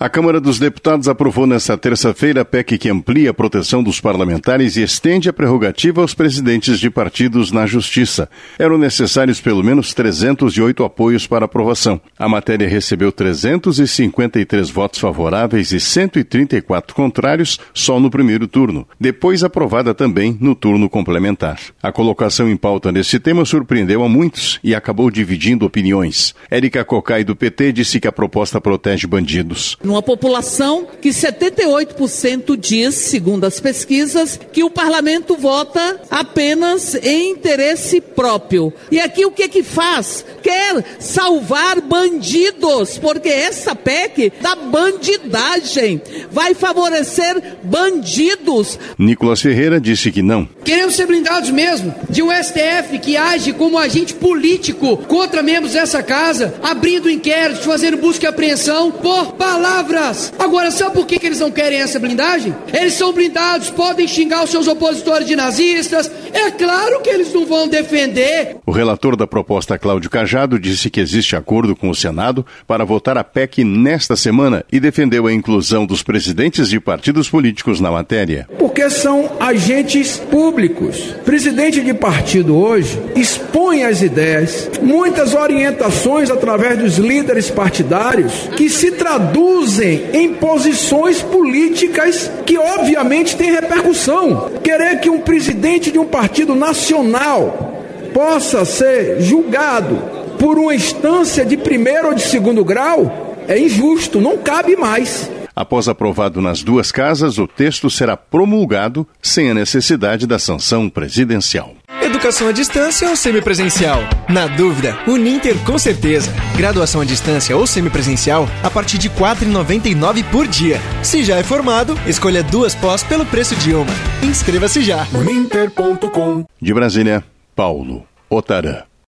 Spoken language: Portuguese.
A Câmara dos Deputados aprovou nesta terça-feira a PEC que amplia a proteção dos parlamentares e estende a prerrogativa aos presidentes de partidos na Justiça. Eram necessários pelo menos 308 apoios para aprovação. A matéria recebeu 353 votos favoráveis e 134 contrários só no primeiro turno, depois aprovada também no turno complementar. A colocação em pauta nesse tema surpreendeu a muitos e acabou dividindo opiniões. Érica Cocai, do PT, disse que a proposta protege bandidos. Uma população que 78% diz, segundo as pesquisas, que o parlamento vota apenas em interesse próprio. E aqui o que faz? Quer salvar bandidos, porque essa PEC da bandidagem vai favorecer bandidos. Nicolas Ferreira disse que não. Queremos ser blindados mesmo de um STF que age como agente político contra membros dessa casa, abrindo inquéritos, fazendo busca e apreensão por palavras. Agora, sabe por que eles não querem essa blindagem? Eles são blindados, podem xingar os seus opositores de nazistas. É claro que eles não vão defender. O relator da proposta, Cláudio Cajado, disse que existe acordo com o Senado para votar a PEC nesta semana e defendeu a inclusão dos presidentes de partidos políticos na matéria. Porque são agentes públicos. Presidente de partido hoje expõe as ideias, muitas orientações através dos líderes partidários que se traduzem em posições políticas que obviamente têm repercussão. Querer que um presidente de um partido nacional possa ser julgado por uma instância de primeiro ou de segundo grau é injusto, não cabe mais. Após aprovado nas duas casas, o texto será promulgado sem a necessidade da sanção presidencial. Educação à distância ou semipresencial? Na dúvida, Uninter com certeza. Graduação à distância ou semipresencial a partir de R$ 4,99 por dia. Se já é formado, escolha 2 pós pelo preço de uma. Inscreva-se já. Uninter.com. De Brasília, Paulo Otarã.